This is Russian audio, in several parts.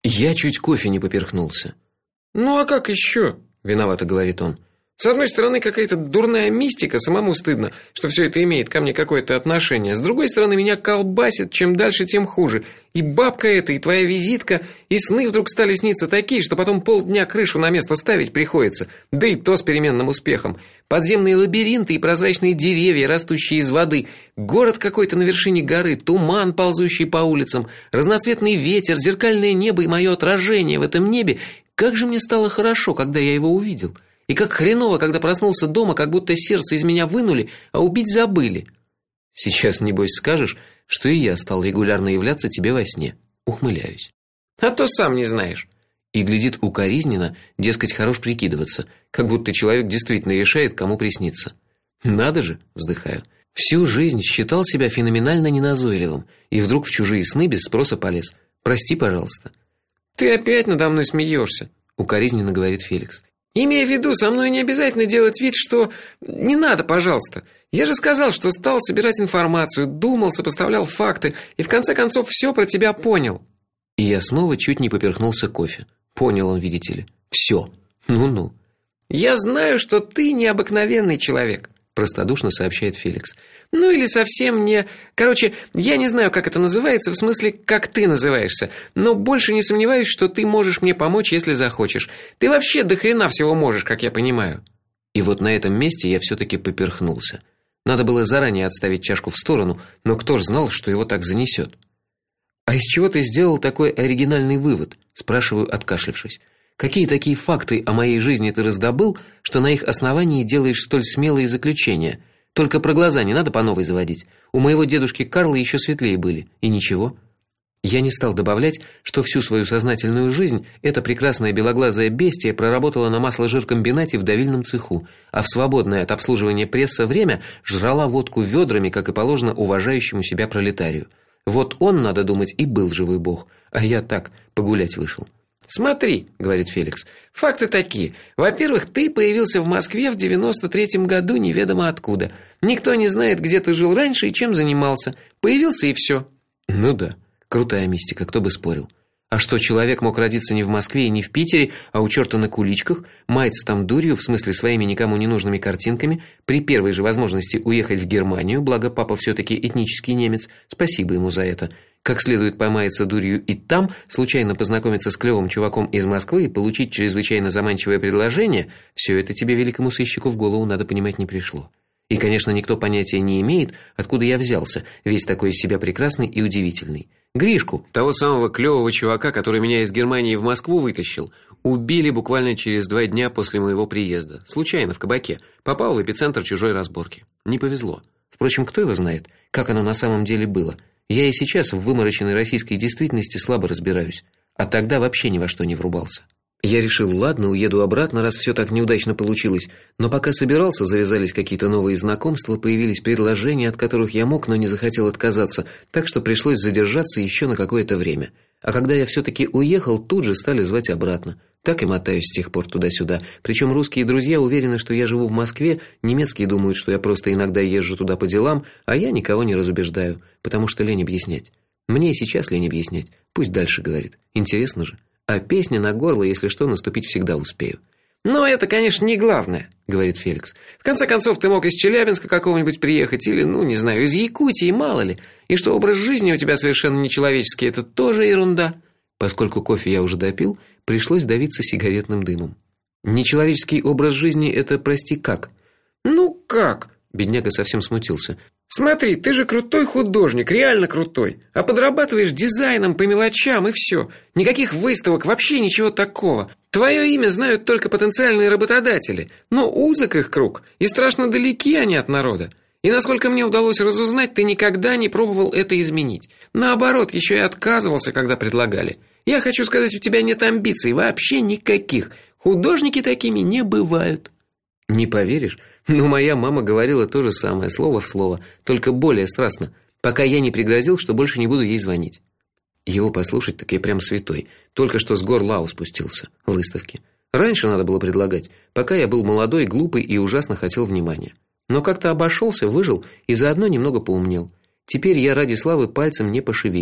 Я чуть кофе не поперхнулся. Ну а как еще? Виновато говорит он. С одной стороны, какая-то дурная мистика, самому стыдно, что все это имеет ко мне какое-то отношение. С другой стороны, меня колбасит, чем дальше, тем хуже. И бабка эта, и твоя визитка, и сны вдруг стали сниться такие, что потом полдня крышу на место ставить приходится. Да и то с переменным успехом. Подземные лабиринты и прозрачные деревья, растущие из воды, город какой-то на вершине горы, туман, ползущий по улицам, разноцветный ветер, зеркальное небо и мое отражение в этом небе. Как же мне стало хорошо, когда я его увидел. И как хреново, когда проснулся дома, как будто сердце из меня вынули, а убить забыли. Сейчас, небось, скажешь, что и я стал регулярно являться тебе во сне. Ухмыляюсь. А то сам не знаешь. И глядит укоризненно, дескать, хорош прикидываться, как будто человек действительно решает, кому присниться. Надо же, вздыхаю. Всю жизнь считал себя феноменально неназойливым, и вдруг в чужие сны без спроса полез. Прости, пожалуйста. Ты опять надо мной смеешься, укоризненно говорит Феликс. Имея в виду, со мной не обязательно делать вид, что... Не надо, пожалуйста. Я же сказал, что стал собирать информацию, думал, сопоставлял факты, и в конце концов все про тебя понял. И я снова чуть не поперхнулся кофе. Понял он, видите ли. Все. Ну-ну. Я знаю, что ты необыкновенный человек, простодушно сообщает Феликс. Ну или совсем не... Короче, я не знаю, как это называется, в смысле, как ты называешься, но больше не сомневаюсь, что ты можешь мне помочь, если захочешь. Ты вообще до хрена всего можешь, как я понимаю. И вот на этом месте я все-таки поперхнулся. Надо было заранее отставить чашку в сторону, но кто ж знал, что его так занесет? А из чего ты сделал такой оригинальный вывод? Спрашиваю, откашлявшись. Какие такие факты о моей жизни ты раздобыл, что на их основании делаешь столь смелые заключения? Только про глаза не надо по новой заводить. У моего дедушки Карла еще светлее были, и ничего. Я не стал добавлять, что всю свою сознательную жизнь эта прекрасная белоглазая бестия проработала на масложиркомбинате в давильном цеху, а в свободное от обслуживания пресса время жрала водку ведрами, как и положено уважающему себя пролетарию. Вот он, надо думать, и был живой бог, а я так погулять вышел. Смотри, говорит Феликс. Факты такие. Во-первых, ты появился в Москве в 93-м году неведомо откуда. Никто не знает, где ты жил раньше и чем занимался. Появился и все. Ну да, крутая мистика, кто бы спорил. А что, человек мог родиться не в Москве и не в Питере, а у черта на куличках, маяться там дурью, в смысле своими никому не нужными картинками, при первой же возможности уехать в Германию, благо папа все-таки этнический немец, спасибо ему за это, как следует помаяться дурью и там, случайно познакомиться с клевым чуваком из Москвы и получить чрезвычайно заманчивое предложение, все это тебе, великому сыщику, в голову, надо понимать, не пришло. И, конечно, никто понятия не имеет, откуда я взялся, весь такой из себя прекрасный и удивительный. Гришку, того самого клевого чувака, который меня из Германии в Москву вытащил, убили буквально через 2 дня после моего приезда. Случайно в кабаке. Попал в эпицентр чужой разборки. Не повезло. Впрочем, кто его знает, как оно на самом деле было. Я и сейчас в вымороченной российской действительности слабо разбираюсь, а тогда вообще ни во что не врубался. Я решил, ладно, уеду обратно, раз все так неудачно получилось, но пока собирался, завязались какие-то новые знакомства, появились предложения, от которых я мог, но не захотел отказаться, так что пришлось задержаться еще на какое-то время. А когда я все-таки уехал, тут же стали звать обратно. Так и мотаюсь с тех пор туда-сюда. Причем русские друзья уверены, что я живу в Москве, немецкие думают, что я просто иногда езжу туда по делам, а я никого не разубеждаю, потому что лень объяснять. Мне и сейчас лень объяснять. Пусть дальше говорит. Интересно же. А песня на горло, если что, наступить всегда успею. «Но это, конечно, не главное», — говорит Феликс. «В конце концов, ты мог из Челябинска какого-нибудь приехать или, не знаю, из Якутии, мало ли. И что образ жизни у тебя совершенно нечеловеческий, это тоже ерунда». Поскольку кофе я уже допил, пришлось давиться сигаретным дымом. «Нечеловеческий образ жизни — это, прости, как?» «Ну как?» — бедняга совсем смутился. «Смотри, ты же крутой художник, реально крутой. А подрабатываешь дизайном по мелочам, и все. Никаких выставок, вообще ничего такого. Твое имя знают только потенциальные работодатели. Но узок их круг, и страшно далеки они от народа. И насколько мне удалось разузнать, ты никогда не пробовал это изменить. Наоборот, еще и отказывался, когда предлагали. Я хочу сказать, у тебя нет амбиций, вообще никаких. Художники такими не бывают». Не поверишь, но моя мама говорила то же самое, слово в слово, только более страстно, пока я не пригрозил, что больше не буду ей звонить. Его послушать, так я прям святой. Только что с гор Лау спустился, в выставке. Раньше надо было предлагать, пока я был молодой, глупый и ужасно хотел внимания. Но как-то обошелся, выжил и заодно немного поумнел. Теперь я ради славы пальцем не пошевелю.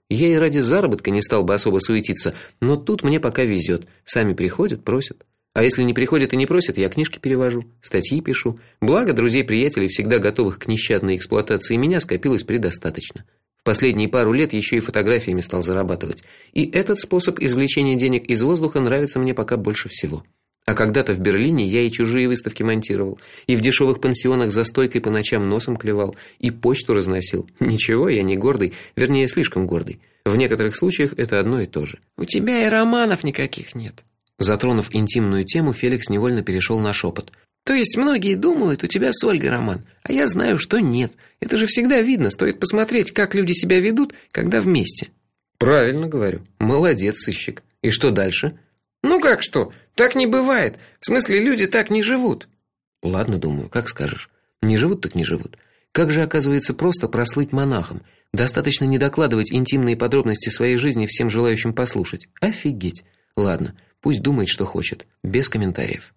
Я и ради заработка не стал бы особо суетиться, но тут мне пока везет. Сами приходят, просят. А если не приходят и не просят, я книжки перевожу, статьи пишу. Благо друзей-приятелей, всегда готовых к нещадной эксплуатации меня, скопилось предостаточно. В последние пару лет еще и фотографиями стал зарабатывать. И этот способ извлечения денег из воздуха нравится мне пока больше всего. А когда-то в Берлине я и чужие выставки монтировал, и в дешевых пансионах за стойкой по ночам носом клевал, и почту разносил. Ничего, я не гордый, вернее, слишком гордый. В некоторых случаях это одно и то же. У тебя и романов никаких нет. Затронув интимную тему, Феликс невольно перешел на шепот. То есть многие думают, у тебя с Ольгой роман, а я знаю, что нет. Это же всегда видно, стоит посмотреть, как люди себя ведут, когда вместе. Правильно говорю. Молодец, сыщик. И что дальше? Ну как что? Так не бывает. В смысле, люди так не живут. Ладно, думаю, как скажешь. Не живут так не живут. Как же, оказывается, просто прослыть монахом. Достаточно не докладывать интимные подробности своей жизни всем желающим послушать. Офигеть. Ладно, пусть думает, что хочет, без комментариев.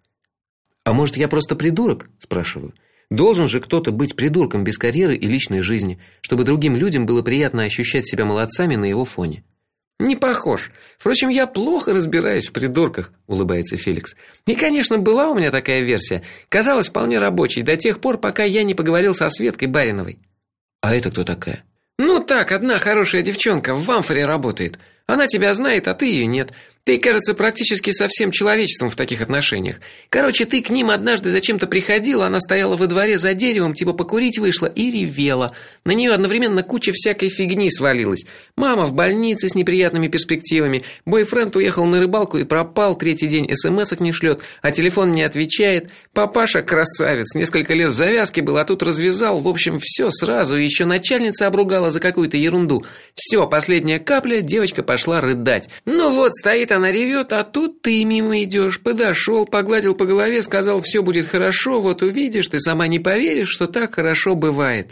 А может, я просто придурок, спрашиваю. Должен же кто-то быть придурком без карьеры и личной жизни, чтобы другим людям было приятно ощущать себя молодцами на его фоне. Не похож. Впрочем, я плохо разбираюсь в придурках, улыбается Феликс. И, конечно, была у меня такая версия. Казалась вполне рабочей до тех пор, пока я не поговорил со Светкой Бариновой. А это кто такая? Ну так, одна хорошая девчонка в Амфоре работает. Она тебя знает, а ты ее нет. Ты, кажется, практически со всем человечеством в таких отношениях. Короче, ты к ним однажды зачем-то приходила, она стояла во дворе за деревом, типа покурить вышла и ревела. На нее одновременно куча всякой фигни свалилась. Мама в больнице с неприятными перспективами, бойфренд уехал на рыбалку и пропал, третий день смс-ок не шлет, а телефон не отвечает. Папаша красавец, несколько лет в завязке был, а тут развязал. В общем, все сразу, и еще начальница обругала за какую-то ерунду. Все, последняя капля, девочка пошла рыдать. Ну вот, стоит она ревет, а тут ты мимо идешь. Подошел, погладил по голове, сказал, все будет хорошо, вот увидишь, ты сама не поверишь, что так хорошо бывает.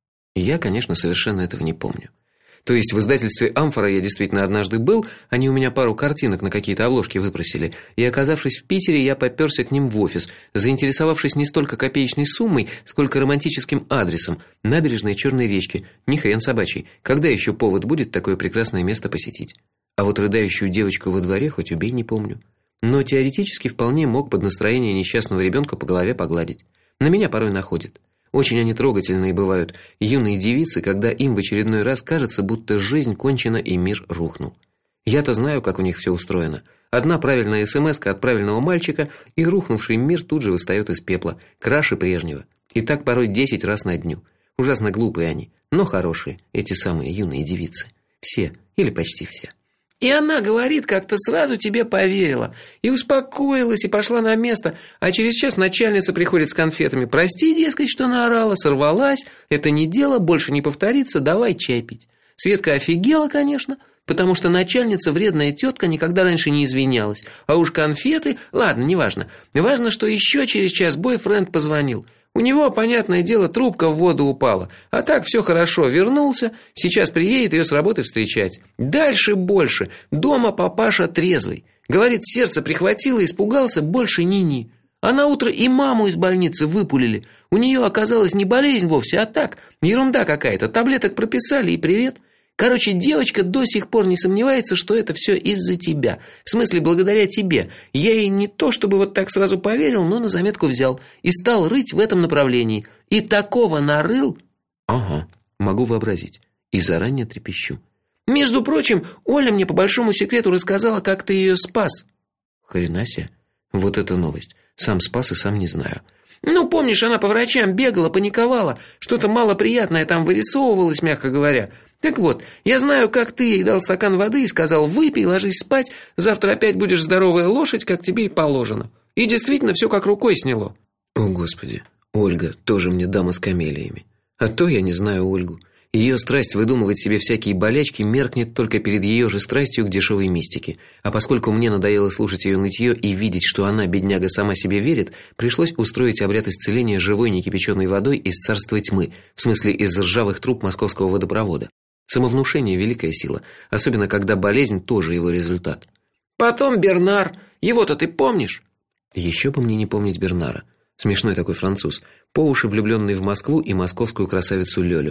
Я, конечно, совершенно этого не помню. То есть в издательстве «Амфора» я действительно однажды был, они у меня пару картинок на какие-то обложки выпросили, и, оказавшись в Питере, я попёрся к ним в офис, заинтересовавшись не столько копеечной суммой, сколько романтическим адресом, набережной Черной речки, ни хрен собачий, когда еще повод будет такое прекрасное место посетить? А вот рыдающую девочку во дворе хоть убей не помню. Но теоретически вполне мог под настроение несчастного ребенка по голове погладить. На меня порой находит. Очень они трогательные бывают, юные девицы, когда им в очередной раз кажется, будто жизнь кончена и мир рухнул. Я-то знаю, как у них все устроено. Одна правильная смска от правильного мальчика, и рухнувший мир тут же восстает из пепла, краше прежнего. И так порой 10 раз на дню. Ужасно глупые они, но хорошие, эти самые юные девицы. Все, или почти все. И она, говорит, как-то сразу тебе поверила. И успокоилась, и пошла на место. А через час начальница приходит с конфетами. Прости, дескать, что наорала, сорвалась. Это не дело, больше не повторится, давай чай пить. Светка офигела, конечно, потому что начальница, вредная тетка, никогда раньше не извинялась. А уж конфеты, ладно, неважно. Важно, что еще через час бойфренд позвонил. У него, понятное дело, трубка в воду упала. А так все хорошо, вернулся, сейчас приедет ее с работы встречать. Дальше больше. Дома папаша трезвый. Говорит, сердце прихватило, испугался, больше ни-ни. А на утро и маму из больницы выпулили. У нее оказалась не болезнь вовсе, а так, ерунда какая-то. Таблеток прописали и привет. Короче, девочка до сих пор не сомневается, что это все из-за тебя. В смысле, благодаря тебе. Я ей не то, чтобы вот так сразу поверил, но на заметку взял. И стал рыть в этом направлении. И такого нарыл... Ага, могу вообразить. И заранее трепещу. Между прочим, Оля мне по большому секрету рассказала, как ты ее спас. Хрена себе. Вот это новость. Сам спас и сам не знаю. Ну, помнишь, она по врачам бегала, паниковала. Что-то малоприятное там вырисовывалось, мягко говоря. Так вот, я знаю, как ты ей дал стакан воды и сказал: выпей, ложись спать, завтра опять будешь здоровая лошадь, как тебе и положено. И действительно, все как рукой сняло. О, Господи, Ольга тоже мне дама с камелиями. А то я не знаю Ольгу. Ее страсть выдумывать себе всякие болячки меркнет только перед ее же страстью к дешевой мистике. А поскольку мне надоело слушать ее нытье и видеть, что она, бедняга, сама себе верит, пришлось устроить обряд исцеления живой некипяченой водой из царства тьмы, в смысле из ржавых труб московского водопровода. Самовнушение – великая сила, особенно когда болезнь тоже его результат. Потом Бернар. Его-то ты помнишь? Еще бы мне не помнить Бернара. Смешной такой француз, по уши влюбленный в Москву и московскую красавицу Лёлю.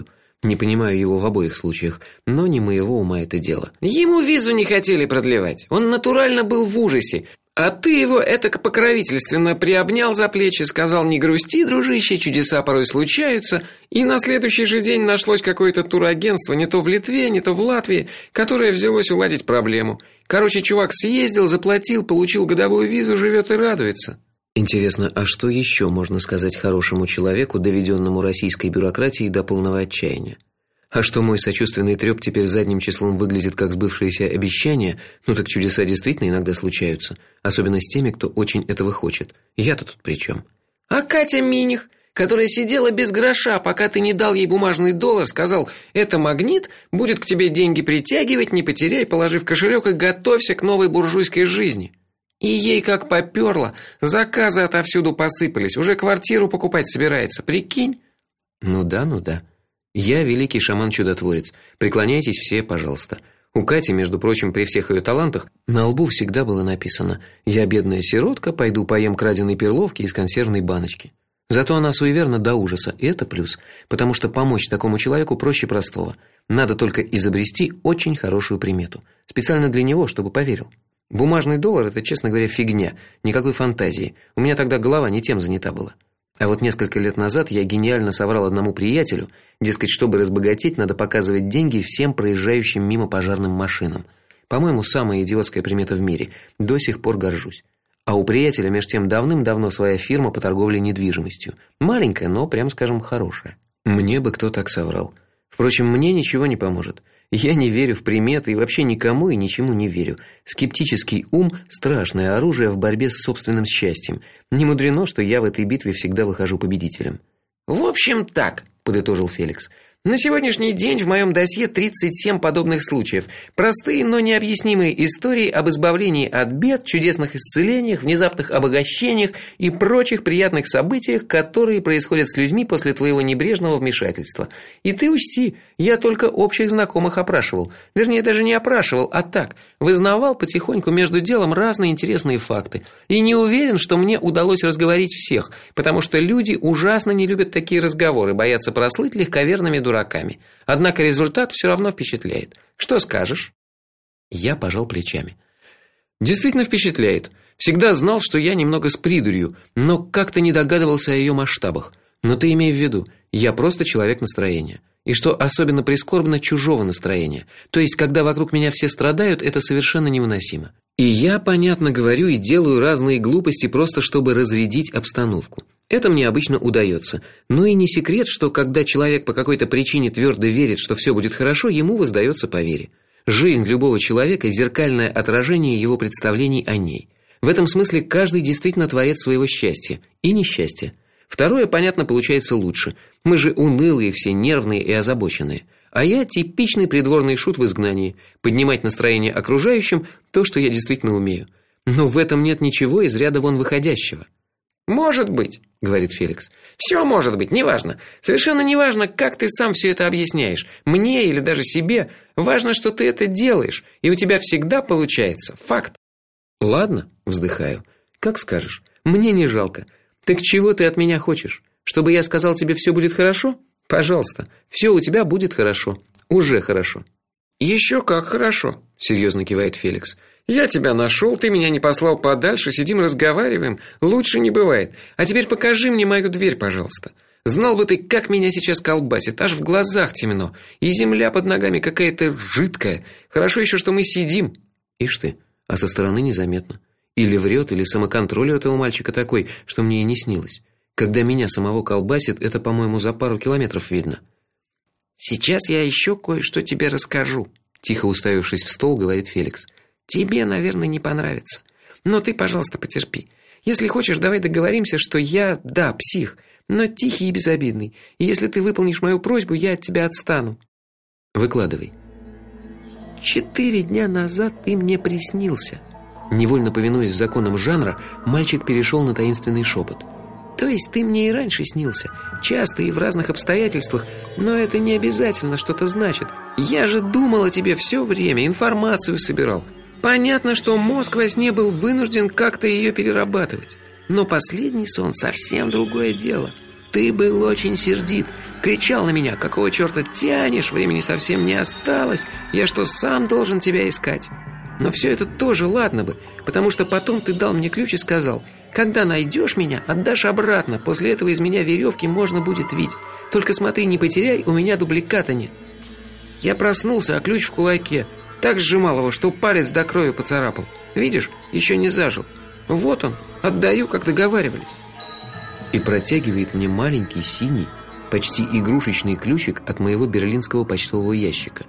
Не понимаю его в обоих случаях, но не моего ума это дело. Ему визу не хотели продлевать. Он натурально был в ужасе. А ты его этак покровительственно приобнял за плечи, сказал: "Не грусти, дружище, чудеса порой случаются". И на следующий же день нашлось какое-то турагентство, не то в Литве, не то в Латвии, которое взялось уладить проблему. Короче, чувак съездил, заплатил, получил годовую визу, живет и радуется. Интересно, а что еще можно сказать хорошему человеку, доведенному российской бюрократией до полного отчаяния? А что мой сочувственный трёп теперь задним числом выглядит как сбывшееся обещание, ну так чудеса действительно иногда случаются, особенно с теми, кто очень этого хочет. Я-то тут при чем? А Катя Миних, которая сидела без гроша, пока ты не дал ей бумажный доллар, сказал: "Это магнит, будет к тебе деньги притягивать, не потеряй, положи в кошелек и готовься к новой буржуйской жизни". И ей как попёрло, заказы отовсюду посыпались, уже квартиру покупать собирается, прикинь? Ну да. Я великий шаман-чудотворец. Преклоняйтесь все, пожалуйста. У Кати, между прочим, при всех ее талантах, на лбу всегда было написано: "Я бедная сиротка, пойду поем краденой перловки из консервной баночки". Зато она суеверна до ужаса, и это плюс, потому что помочь такому человеку проще простого. Надо только изобрести очень хорошую примету, специально для него, чтобы поверил. Бумажный доллар это, честно говоря, фигня, никакой фантазии. У меня тогда голова не тем занята была. А вот несколько лет назад я гениально соврал одному приятелю, дескать, чтобы разбогатеть, надо показывать деньги всем проезжающим мимо пожарным машинам. По-моему, самая идиотская примета в мире. До сих пор горжусь. А у приятеля меж тем давным-давно своя фирма по торговле недвижимостью. Маленькая, но, прям скажем, хорошая. Мне бы кто так соврал. Впрочем, мне ничего не поможет. Я не верю в приметы и вообще никому и ничему не верю. Скептический ум страшное оружие в борьбе с собственным счастьем. Не мудрено, что я в этой битве всегда выхожу победителем. В общем, так, подытожил Феликс. На сегодняшний день в моем досье 37 подобных случаев. Простые, но необъяснимые истории об избавлении от бед, чудесных исцелениях, внезапных обогащениях и прочих приятных событиях, которые происходят с людьми после твоего небрежного вмешательства. И ты учти, я только общих знакомых опрашивал. Вернее, даже не опрашивал, а так, вызнавал потихоньку между делом разные интересные факты. И не уверен, что мне удалось разговорить всех, потому что люди ужасно не любят такие разговоры, боятся прослыть легковерными дураками. Однако результат все равно впечатляет. Что скажешь? Я пожал плечами. Действительно впечатляет. Всегда знал, что я немного с придурью, но как-то не догадывался о ее масштабах. Но ты имей в виду, я просто человек настроения. И что особенно прискорбно, чужого настроения. То есть, когда вокруг меня все страдают, это совершенно невыносимо. И я, понятно, говорю и делаю разные глупости просто чтобы разрядить обстановку. Это мне обычно удается. Но и не секрет, что когда человек по какой-то причине твердо верит, что все будет хорошо, ему воздается по вере. Жизнь любого человека зеркальное отражение его представлений о ней. В этом смысле каждый действительно творец своего счастья и несчастья. Второе, понятно, получается лучше. Мы же унылые все, нервные и озабоченные. А я типичный придворный шут в изгнании, поднимать настроение окружающим то, что я действительно умею. Но в этом нет ничего из ряда вон выходящего. Может быть, говорит Феликс. Все может быть, неважно. Совершенно неважно, как ты сам все это объясняешь, мне или даже себе. Важно, что ты это делаешь, и у тебя всегда получается. Факт. Ладно, вздыхаю. Как скажешь. Мне не жалко. Так чего ты от меня хочешь? Чтобы я сказал тебе все будет хорошо? Пожалуйста, все у тебя будет хорошо. Уже хорошо. Еще как хорошо, серьезно кивает Феликс. Я тебя нашел, ты меня не послал подальше, сидим разговариваем, лучше не бывает. А теперь покажи мне мою дверь, пожалуйста. Знал бы ты, как меня сейчас колбасит, аж в глазах темно, и земля под ногами какая-то жидкая. Хорошо еще, что мы сидим. Ишь ты, а со стороны незаметно. Или врет, или самоконтроль у этого мальчика такой, что мне и не снилось. Когда меня самого колбасит, это, по-моему, за пару километров видно. Сейчас я еще кое-что тебе расскажу, тихо уставившись в стол, говорит Феликс. Тебе, наверное, не понравится. Но ты, пожалуйста, потерпи. Если хочешь, давай договоримся, что я, да, псих, но тихий и безобидный. И если ты выполнишь мою просьбу, я от тебя отстану. Выкладывай. 4 дня назад ты мне приснился. Невольно повинуясь законам жанра, мальчик перешел на таинственный шепот. То есть ты мне и раньше снился, часто и в разных обстоятельствах, но это не обязательно что-то значит. Я же думал о тебе все время, информацию собирал. Понятно, что мозг во сне был вынужден как-то ее перерабатывать. Но последний сон совсем другое дело. Ты был очень сердит, кричал на меня: какого черта тянешь, времени совсем не осталось, я что, сам должен тебя искать? Но все это тоже ладно бы, потому что потом ты дал мне ключ и сказал: когда найдешь меня, отдашь обратно, после этого из меня веревки можно будет вить. Только смотри, не потеряй, у меня дубликата нет. Я проснулся, а ключ в кулаке. Так сжимал его, что палец до крови поцарапал. Видишь, еще не зажил. Вот он, отдаю, как договаривались. И протягивает мне маленький синий, почти игрушечный ключик от моего берлинского почтового ящика.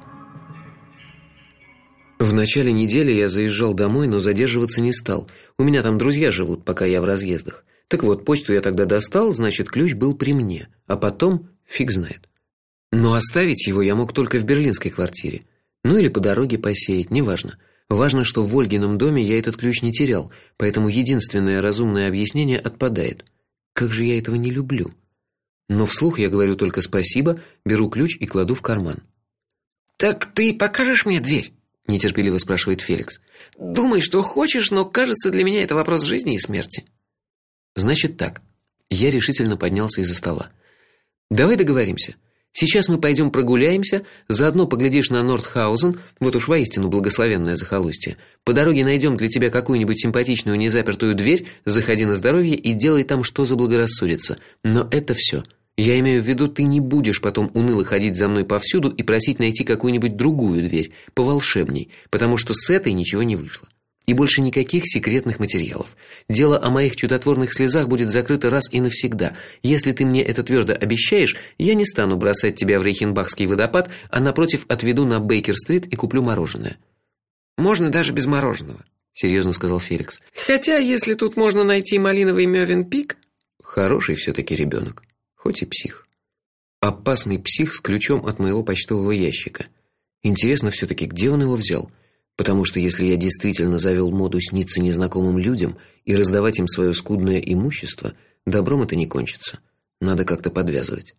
В начале недели я заезжал домой, но задерживаться не стал. У меня там друзья живут, пока я в разъездах. Так вот, почту я тогда достал, значит, ключ был при мне. А потом фиг знает. Но оставить его я мог только в берлинской квартире. Ну или по дороге посеять, неважно. Важно, что в Ольгином доме я этот ключ не терял, поэтому единственное разумное объяснение отпадает. Как же я этого не люблю. Но вслух я говорю только спасибо, беру ключ и кладу в карман. «Так ты покажешь мне дверь?» – нетерпеливо спрашивает Феликс. «Думай, что хочешь, но, кажется, для меня это вопрос жизни и смерти». Значит так. Я решительно поднялся из-за стола. Давай договоримся. Сейчас мы пойдем прогуляемся, заодно поглядишь на Нордхаузен, вот уж воистину благословенное захолустье. По дороге найдем для тебя какую-нибудь симпатичную незапертую дверь, заходи на здоровье и делай там, что заблагорассудится. Но это все. Я имею в виду, ты не будешь потом уныло ходить за мной повсюду и просить найти какую-нибудь другую дверь, поволшебней, потому что с этой ничего не вышло. И больше никаких секретных материалов. Дело о моих чудотворных слезах будет закрыто раз и навсегда. Если ты мне это твердо обещаешь, я не стану бросать тебя в Рейхенбахский водопад, а напротив отведу на Бейкер-стрит и куплю мороженое. Можно даже без мороженого, серьезно сказал Феликс. Хотя, если тут можно найти малиновый Мёвенпик... Хороший все-таки ребенок, хоть и псих. Опасный псих с ключом от моего почтового ящика. Интересно все-таки, где он его взял? Потому что если я действительно завел моду сниться незнакомым людям и раздавать им свое скудное имущество, добром это не кончится. Надо как-то подвязывать.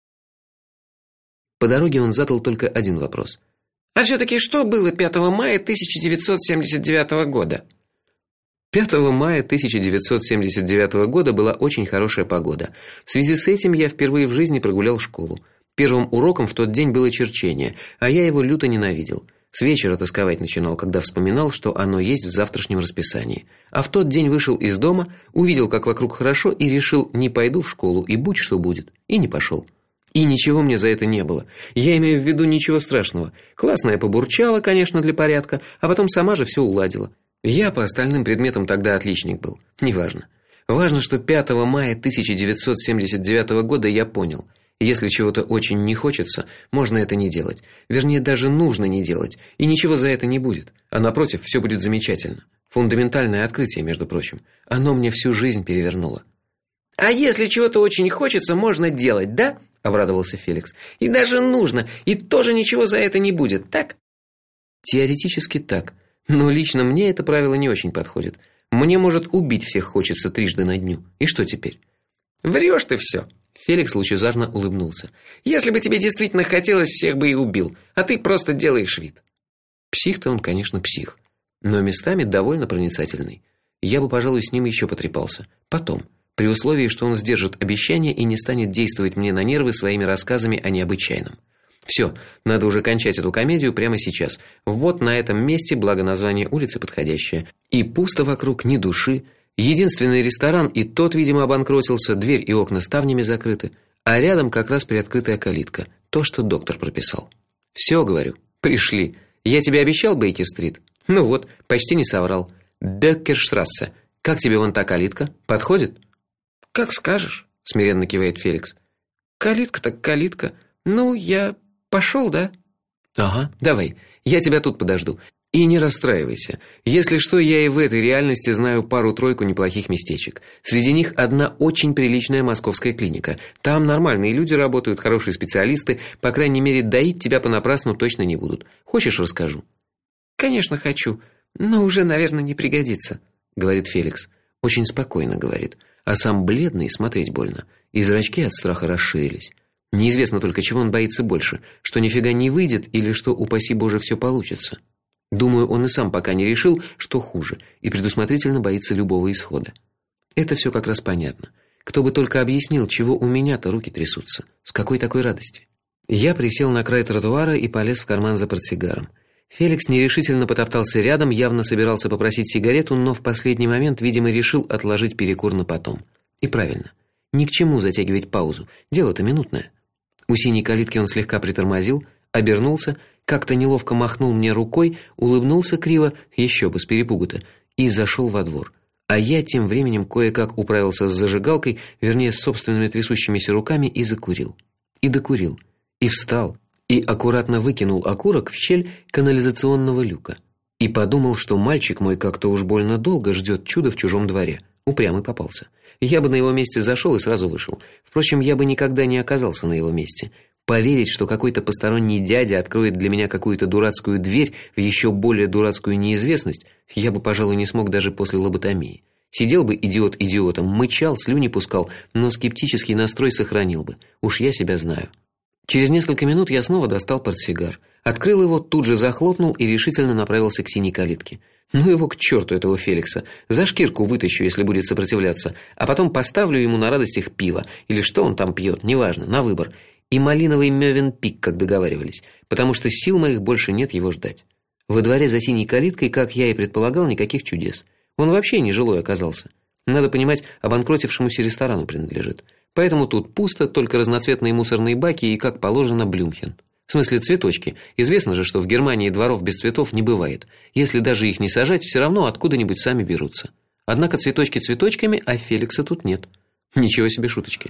По дороге он задал только один вопрос. А все-таки что было 5 мая 1979 года? 5 мая 1979 года была очень хорошая погода. В связи с этим я впервые в жизни прогулял школу. Первым уроком в тот день было черчение, а я его люто ненавидел. С вечера тосковать начинал, когда вспоминал, что оно есть в завтрашнем расписании. А в тот день вышел из дома, увидел, как вокруг хорошо, и решил: не пойду в школу, и будь что будет. И не пошел. И ничего мне за это не было. Я имею в виду ничего страшного. Классная побурчала, конечно, для порядка, а потом сама же все уладила. Я по остальным предметам тогда отличник был. Неважно. Важно, что 5 мая 1979 года я понял: если чего-то очень не хочется, можно это не делать. Вернее, даже нужно не делать, и ничего за это не будет. А напротив, все будет замечательно. Фундаментальное открытие, между прочим. Оно мне всю жизнь перевернуло. А если чего-то очень хочется, можно делать, да? Обрадовался Феликс. И даже нужно, и тоже ничего за это не будет, так? Теоретически так, но лично мне это правило не очень подходит. Мне, может, убить всех хочется трижды на дню. И что теперь? Врешь ты все. Феликс лучезарно улыбнулся. Если бы тебе действительно хотелось, всех бы и убил, а ты просто делаешь вид. Псих-то он, конечно, псих, но местами довольно проницательный. Я бы, пожалуй, с ним еще потрепался. Потом, при условии, что он сдержит обещание и не станет действовать мне на нервы своими рассказами о необычайном. Все, надо уже кончать эту комедию прямо сейчас. Вот на этом месте, благо название улицы подходящее. И пусто вокруг, ни души. Единственный ресторан, и тот, видимо, обанкротился, дверь и окна ставнями закрыты, а рядом как раз приоткрытая калитка, то, что доктор прописал. Все, говорю, пришли. Я тебе обещал Бейкер-стрит? Ну вот, почти не соврал. Беккерштрассе. Как тебе вон та калитка? Подходит? Как скажешь, смиренно кивает Феликс. Калитка так калитка. Ну, я пошел, да? Ага, давай. Я тебя тут подожду. И не расстраивайся. Если что, я и в этой реальности знаю пару-тройку неплохих местечек. Среди них одна очень приличная московская клиника. Там нормальные люди работают, хорошие специалисты, по крайней мере, доить тебя понапрасну точно не будут. Хочешь, расскажу? Конечно, хочу, но уже, наверное, не пригодится, говорит Феликс. Очень спокойно говорит, а сам бледный, смотреть больно, и зрачки от страха расширились. Неизвестно только, чего он боится больше, что нифига не выйдет или что, упаси Боже, все получится. Думаю, он и сам пока не решил, что хуже, и предусмотрительно боится любого исхода. Это все как раз понятно. Кто бы только объяснил, чего у меня-то руки трясутся. С какой такой радости? Я присел на край тротуара и полез в карман за портсигаром. Феликс нерешительно потоптался рядом, явно собирался попросить сигарету, но в последний момент, видимо, решил отложить перекур на потом. И правильно. Ни к чему затягивать паузу. Дело-то минутное. У синей калитки он слегка притормозил, обернулся, как-то неловко махнул мне рукой, улыбнулся криво, еще бы с перепугу-то, и зашел во двор. А я тем временем кое-как управился с зажигалкой, вернее, с собственными трясущимися руками, и закурил. И докурил. И встал. И аккуратно выкинул окурок в щель канализационного люка. И подумал, что мальчик мой как-то уж больно долго ждет чуда в чужом дворе. Упрямый попался. Я бы на его месте зашел и сразу вышел. Впрочем, я бы никогда не оказался на его месте. Поверить, что какой-то посторонний дядя откроет для меня какую-то дурацкую дверь в еще более дурацкую неизвестность, я бы, пожалуй, не смог даже после лоботомии. Сидел бы идиот идиотом, мычал, слюни пускал, но скептический настрой сохранил бы. Уж я себя знаю. Через несколько минут я снова достал портсигар, открыл его, тут же захлопнул и решительно направился к синей калитке. Ну его к черту, этого Феликса. За шкирку вытащу, если будет сопротивляться, а потом поставлю ему на радостях пиво или что он там пьет, неважно, на выбор. И малиновый Мёвенпик, как договаривались, потому что сил моих больше нет его ждать. Во дворе за синей калиткой, как я и предполагал, никаких чудес. Он вообще не жилой оказался. Надо понимать, обанкротившемуся ресторану принадлежит. Поэтому тут пусто, только разноцветные мусорные баки и, как положено, Блюмхен. В смысле цветочки. Известно же, что в Германии дворов без цветов не бывает. Если даже их не сажать, все равно откуда-нибудь сами берутся. Однако цветочки цветочками, а Феликса тут нет. Ничего себе шуточки.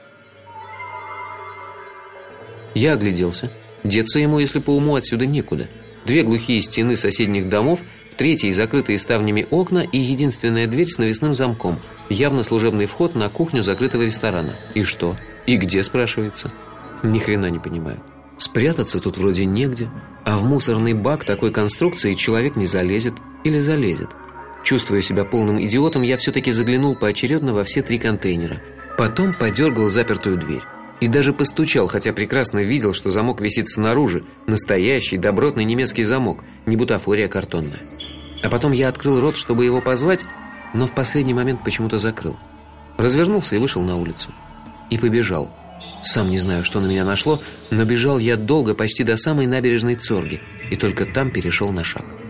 Я огляделся. Деться ему, если по уму, отсюда некуда. Две глухие стены соседних домов, в третьей закрытые ставнями окна и единственная дверь с навесным замком, явно служебный вход на кухню закрытого ресторана. И что? И где, спрашивается? Ни хрена не понимаю. Спрятаться тут вроде негде, а в мусорный бак такой конструкции человек не залезет или залезет. Чувствуя себя полным идиотом, я все-таки заглянул поочередно во все 3 контейнера. Потом подергал запертую дверь. И даже постучал, хотя прекрасно видел, что замок висит снаружи. Настоящий, добротный немецкий замок, не бутафория картонная. А потом я открыл рот, чтобы его позвать, но в последний момент почему-то закрыл. Развернулся и вышел на улицу. И побежал. Сам не знаю, что на меня нашло, но бежал я долго, почти до самой набережной Цорги, и только там перешел на шаг.